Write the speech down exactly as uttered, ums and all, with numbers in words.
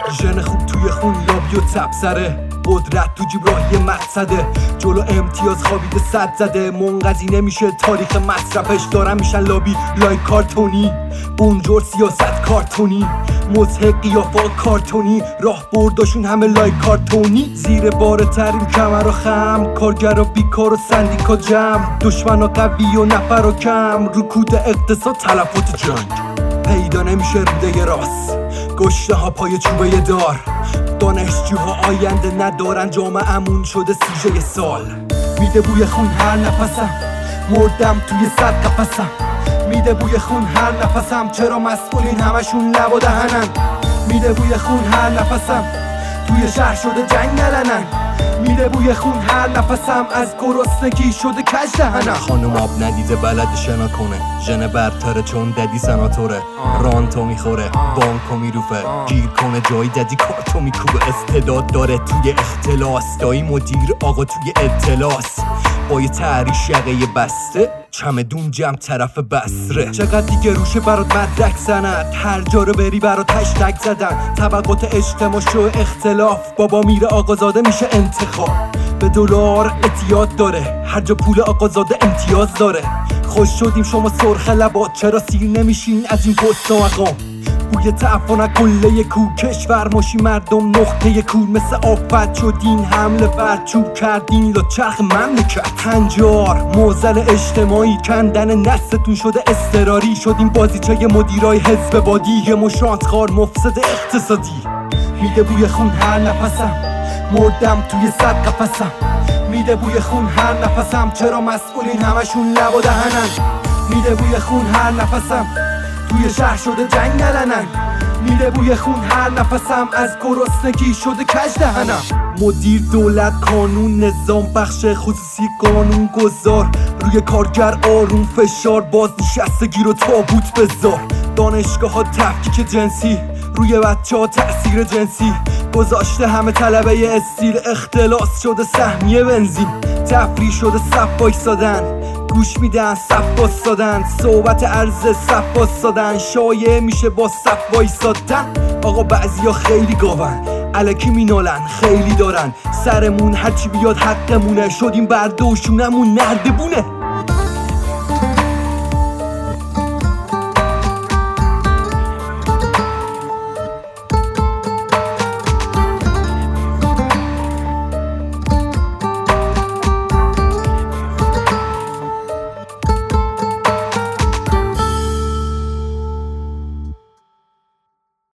ژن خوب توی خون لابی و تبسره، قدرت تو جیب راه یه مقصده، جلو امتیاز خوابیده صد زده، منقضی نمیشه تاریخ مصرفش، دارن میشن لابی لایک کارتونی، بونجور سیاست کارتونی، مضحک قیافا کارتونی، راه برداشون همه لایک کارتونی، زیر بار ترین کمر و خم، کارگر و بیکار و سندیکا جمع، دشمن و قوی و نفر و کم، رکود اقتصاد تلفات جنگ، پیدا نمیشه روده راست، گشته ها پای چوبه دار، دانشجوها آینده ندارن، جامعه‌مون شده سوژه سال، میده بوی خون هر نفسم، مردم توی صد قفسم، میده بوی خون هر نفسم، چرا مسئولین همشون لب و دهنن، میده بوی خون هر نفسم، توی شهر شده جنگ علنن، میده بوی خون هر نفسم، از گرسنگی شده کج دهنم. خانم آب ندیده بلد شنا کنه، ژن برتره چون ددی سناتوره، رانتو میخوره بانکو میروفه، گیر کنه جای ددی کارتو میکوبه، استعداد داره توی اختلاس، دایی مدیر آقا توی اطلاس، با یه تعریش یقه بسته، چمدون جمع طرف بسره، چقدر دیگه روشه برات مدرک سند، هر جا رو بری برات هشتگ زدن، طبقات اجتماع شو اختلاف، بابا میره آقازاده میشه انتخاب، به دلار اعتیاد داره، هر جا پول آقازاده امتیاز داره، خوش شدیم شما سرخ لبات، چرا سیر نمیشین از این پست و مقام، بوی تعفن قله کو، کشور ماشی مردم نقطه کور، مثل آفت شدین حمله برچوب کردین لا چرخ مملکت، هنجار موزل اجتماعی، کندن نستون شده اضطراری، شدیم بازیچه مدیرای حزب بادی، یه مشرانت خار مفسد اقتصادی، میده بوی خون هر نفسم، مردم توی صد قفسم، میده بوی خون هر نفسم، چرا مسئولین همشون لب و دهنن، میده بوی خون هر نفسم، توی شهر شده جنگ علنن، میده بوی خون هر نفسم، از گرسنگی شده کج دهنم، مدیر دولت قانون نظام بخش خصوصی قانون گذار، روی کارگر آروم فشار، بازنشستگی رو تابوت بذار، دانشگاه ها تفکیک جنسی، روی بچه ها تأثیر جنسی گذاشته، همه طلبه استیل، اختلاس شده سهمیه بنزین، تفریح شده صف وایسادن، گوش میدن صف وایسادن، صحبت عرض صف وایسادن، شایع میشه با صف وایسادن، آقا بعضیا خیلی گاون، الکی مینالن خیلی دارن، سرمون هرچی بیاد حقمونه، شدیم بر دوشونمون نردبونه،